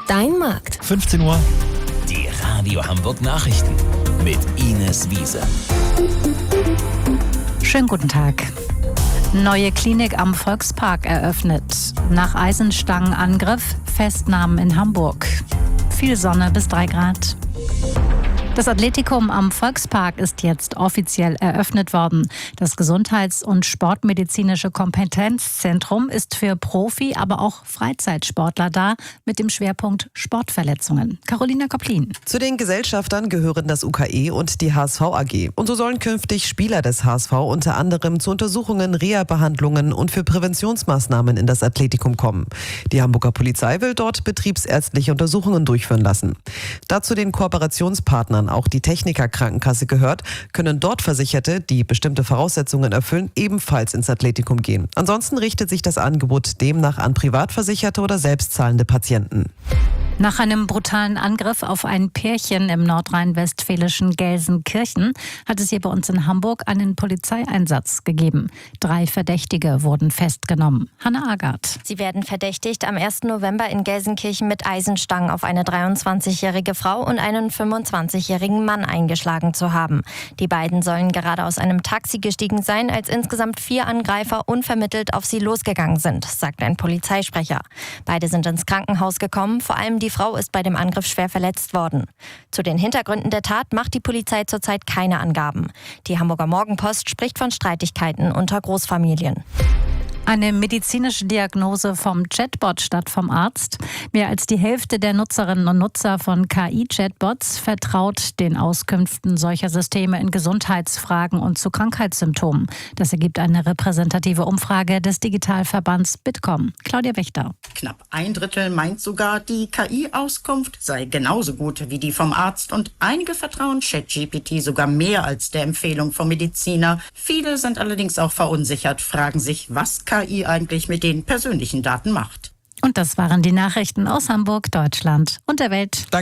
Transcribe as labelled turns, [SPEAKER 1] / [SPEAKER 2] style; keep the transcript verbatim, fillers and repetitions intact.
[SPEAKER 1] Dein Markt.
[SPEAKER 2] fünfzehn Uhr.
[SPEAKER 3] Die Radio Hamburg Nachrichten mit Ines Wiese.
[SPEAKER 4] Schönen guten Tag. Neue Klinik am Volkspark eröffnet. Nach Eisenstangenangriff Festnahmen in Hamburg. Viel Sonne bis drei Grad. Das Athletikum am Volkspark ist jetzt offiziell eröffnet worden. Das Gesundheits- und Sportmedizinische Kompetenzzentrum ist für Profi-, aber auch Freizeitsportler da, mit dem Schwerpunkt Sportverletzungen. Carolina Koplin.
[SPEAKER 5] Zu den Gesellschaftern gehören das U K E und die H S V A G. Und so sollen künftig Spieler des H S V unter anderem zu Untersuchungen, Reha-Behandlungen und für Präventionsmaßnahmen in das Athletikum kommen. Die Hamburger Polizei will dort betriebsärztliche Untersuchungen durchführen lassen. Dazu den Kooperationspartnern auch die Techniker Krankenkasse gehört, können dort Versicherte, die bestimmte Voraussetzungen erfüllen, ebenfalls ins Athletikum gehen. Ansonsten richtet sich das Angebot demnach an Privatversicherte oder selbstzahlende Patienten.
[SPEAKER 4] Nach einem brutalen Angriff auf ein Pärchen im nordrhein-westfälischen Gelsenkirchen hat es hier bei uns in Hamburg einen Polizeieinsatz gegeben. Drei Verdächtige wurden festgenommen. Hanna Agard.
[SPEAKER 6] Sie werden verdächtigt, am ersten November in Gelsenkirchen mit Eisenstangen auf eine dreiundzwanzigjährige Frau und einen fünfundzwanzigjährigen Mann eingeschlagen zu haben. Die beiden sollen gerade aus einem Taxi gestiegen sein, als insgesamt vier Angreifer unvermittelt auf sie losgegangen sind, sagt ein Polizeisprecher. Beide sind ins Krankenhaus gekommen, vor allem die Die Frau ist bei dem Angriff schwer verletzt worden. Zu den Hintergründen der Tat macht die Polizei zurzeit keine Angaben. Die Hamburger Morgenpost spricht von Streitigkeiten unter Großfamilien.
[SPEAKER 4] Eine medizinische Diagnose vom Chatbot statt vom Arzt. Mehr als die Hälfte der Nutzerinnen und Nutzer von K I-Chatbots vertraut den Auskünften solcher Systeme in Gesundheitsfragen und zu Krankheitssymptomen. Das ergibt eine repräsentative Umfrage des Digitalverbands Bitkom. Claudia Wächter.
[SPEAKER 7] Knapp ein Drittel meint sogar, die K I-Auskunft sei genauso gut wie die vom Arzt und einige vertrauen ChatGPT sogar mehr als der Empfehlung vom Mediziner. Viele sind allerdings auch verunsichert, fragen sich, was K I eigentlich mit den persönlichen Daten macht.
[SPEAKER 4] Und das waren die Nachrichten aus Hamburg, Deutschland und der Welt.
[SPEAKER 2] Danke.